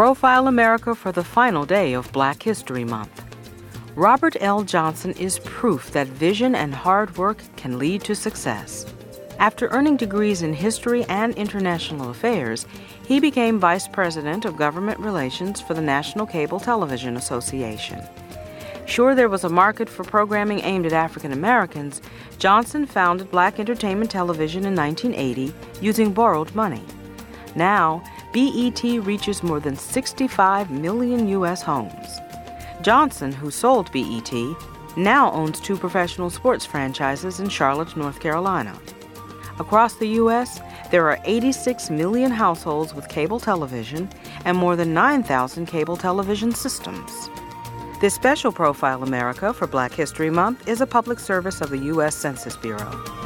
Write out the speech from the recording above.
Profile America for the final day of Black History Month. Robert L. Johnson is proof that vision and hard work can lead to success. After earning degrees in history and international affairs, he became Vice President of Government Relations for the National Cable Television Association. Sure there was a market for programming aimed at African Americans, Johnson founded Black Entertainment Television in 1980 using borrowed money. Now, BET reaches more than 65 million U.S. homes. Johnson, who sold BET, now owns 2 professional sports franchises in Charlotte, North Carolina. Across the U.S., there are 86 million households with cable television and more than 9,000 cable television systems. This special Profile America for Black History Month is a public service of the U.S. Census Bureau.